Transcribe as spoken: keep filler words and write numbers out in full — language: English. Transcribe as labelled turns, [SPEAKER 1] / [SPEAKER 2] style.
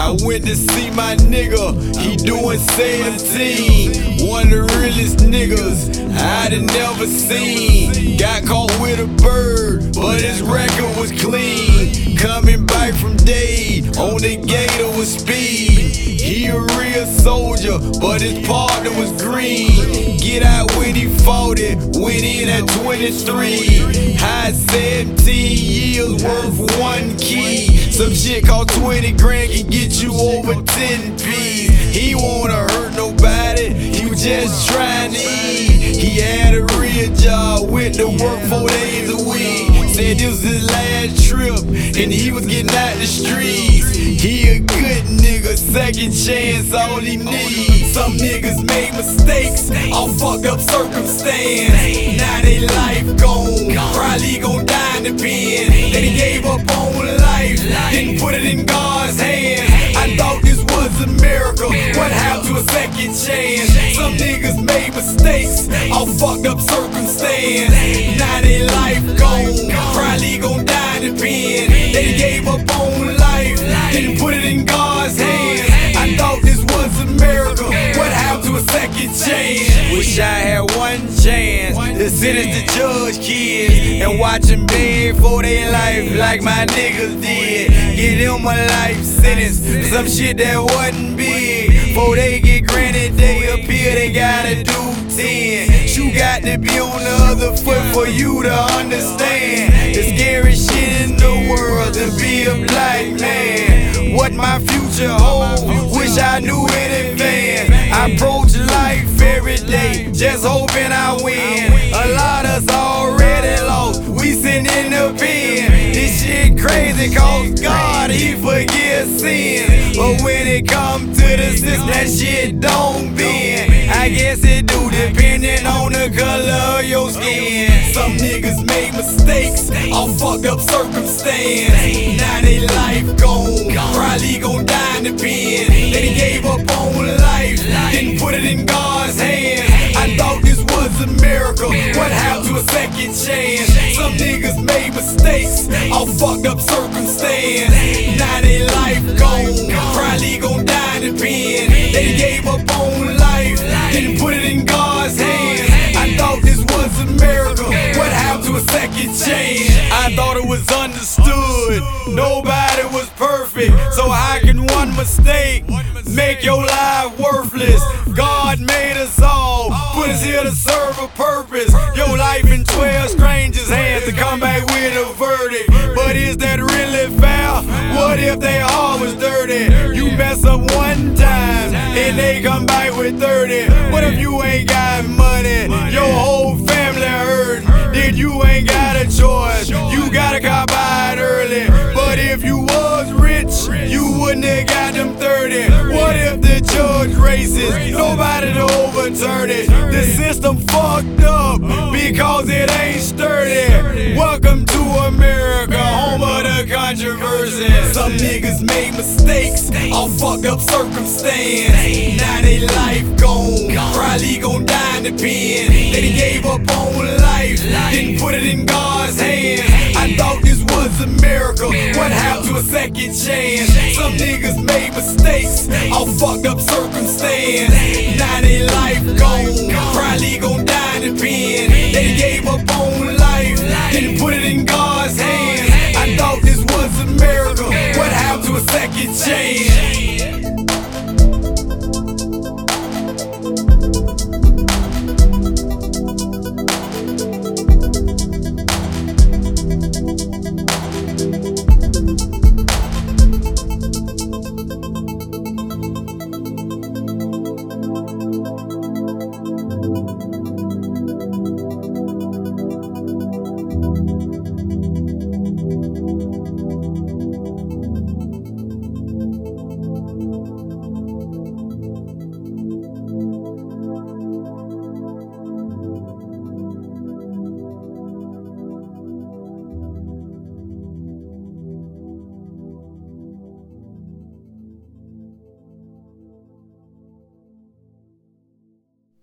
[SPEAKER 1] I went to see my nigga, he doing seventeen. One of the realest niggas I'd have never seen. Got caught with a bird, but his record was clean. Coming back from Dade on the gator with speed. He a real soldier, but his partner was green. Get out when he fought it, went in at twenty-three. High seventeen years worth one key. Some shit called twenty grand can get you over ten P's. He wanna hurt nobody, he was just trying to eat. He had a real job, went to work four days a week. Said this was his last trip, and he was getting out the streets. He a good nigga, second chance all he needs. Some niggas made mistakes, all fucked up circumstance. Now they life gone, probably gon' die in the pen. Then he gave up on life, didn't put it in God's hands. I thought this was a miracle, what happened to a second chance? Some niggas made mistakes, all fucked up circumstance. Now they life gone, probably gon' die in the pen. They gave up on life, didn't put it in God's hands. I thought this was a miracle, what happened to a second chance? Wish I had one chance to sentence the judge kids and watch them beg for their life like my niggas did. Give them a life sentence for some shit that wasn't big. Before they get granted, they appear they gotta do ten. You got to be on the other foot for you to understand the scary shit in the world to be a black man. What my future holds, wish I knew in advance. I approach life every day, just hoping I win. A lot of us already lost, we sitting in the pen. This shit crazy cause God, he forgives sins. But when it comes to the system, that shit don't bend. I guess it do, depending on the color of your skin. Some niggas made mistakes, all fucked up circumstance. Now they life gone, probably gon' die in the pen. Then he gave up on life, didn't put it in God's hands. I thought this was a miracle, what happened to a second chance? Some niggas made mistakes, all fucked up circumstance. Now they life gone, probably gon' die in the pen. They gave up on life, didn't put it in God's hands. I thought this was a miracle, what happened to a second chance? I thought it was understood, nobody was perfect. So how can one mistake make your life worthless? God made us all, put us here to serve a purpose. Your life in twelve strangers' hands to come back with a verdict. But is that really fair? What if they all was dirty? You mess up one time and they come back with thirty. What if you ain't got money? Your whole family hurt. Then you ain't got a choice, you gotta come by it early. But if you was rich, you wouldn't have got them thirty. What if the judge racist? Nobody to overturn it. The system fucked up because it ain't sturdy. Welcome to America, home of the controversy. Some niggas made mistakes, all fucked up circumstance. Now they life gone, probably gon' die in the pen. Then he gave up on life, didn't put it in God's hands. I thought this was a miracle, what happened to a second chance? Some niggas made mistakes, all fucked up circumstance. Now they life gone, probably gon' die in the pen. They gave up on life, didn't put it in God's hands. I thought this was a miracle, what happened to a second chance?